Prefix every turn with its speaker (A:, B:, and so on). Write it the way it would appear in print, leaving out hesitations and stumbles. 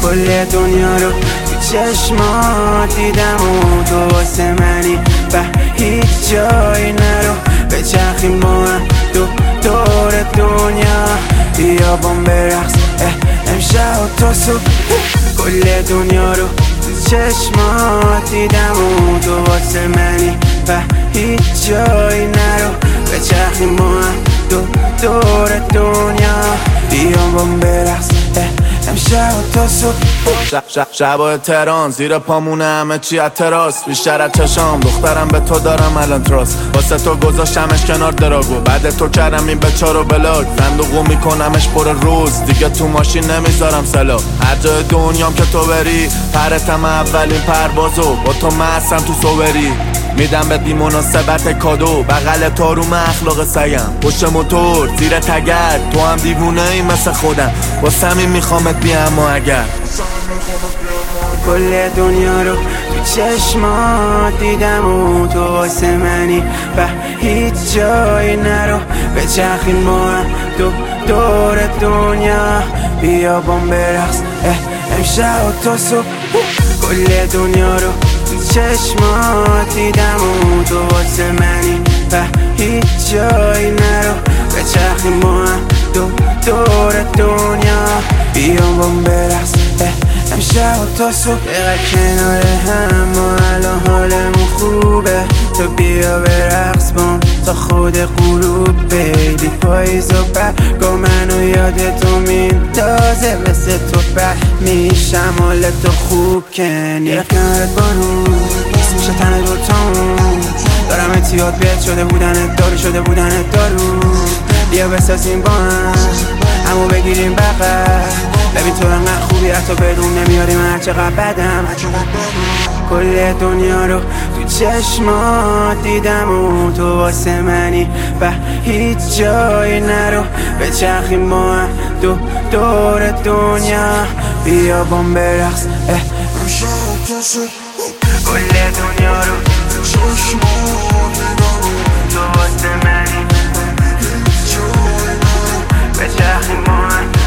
A: کل دنیا رو تو چشمات دیدم و تو واسه منی و هیچ جایی نرو بچرخیم با هم دور دنیا بیا بام برقص امشب و تا صبح کل دنیا رو تو چشمات دیدم و تو واسه منی و هیچ جایی نرو بچرخیم با هم دور دنیا بیا بام برقص امشب و تا صبح
B: شبای تهران زیر پامونه همه چی اعتراض بیشتر از چشام دخترم به تو دارم الان تراس واسه تو گذاشتمش کنار دراگو بعد تو کردم این بچارو بلاک صندوقو میکنمش پر روز دیگه تو ماشین نمیذارم سلا هر جای دنیام که تو بری پرتم اولین پروازو با تو مستم تو صوبری میدم به بی مناسبت کادو بغل تو رو اخلاق سیم پشت موتور زیر تگر تو هم دیوونه ای مثل خودم واسه همین میخوامت بیام و اگر
A: کل دنیا رو تو چشمات دیدم و تو واسه منی و هیچ جایی نرو بچرخیم با هم دور دنیا بیا بام برقص امشب و تا صبح کل دنیا رو تو چشمات دیدم و تو واسه منی و هیچ جایی نرو بچرخیم با هم دور دنیا بیا بام برقص امشب و تا صبح دقیقه کنار هم ما الان حالمون خوبه تو بیا برقص بام تا خود غروب بیبی پاییز و برگا منو یاد تو میندازه مثل تو میشم حال تو خوب کنی گرفت کنارت بارون نیست میشه تن دوتامون دارم اتیاد بیت شده بودنت دارو شده بودنت دارو بیا بسازیم با هم همو بگیریم بغل ببین تو انقدر خوبی حتی بدون نمیاری من چقدر بدم کل دنیا رو تو چشمات دیدم و تو واسه منی و هیچ جایی نرو بچرخیم با هم دور دنیا بیا بام برقص کل دنیا رو تو چشمات دیدم و تو واسه منی هیچ جایی نرو بچرخیم با هم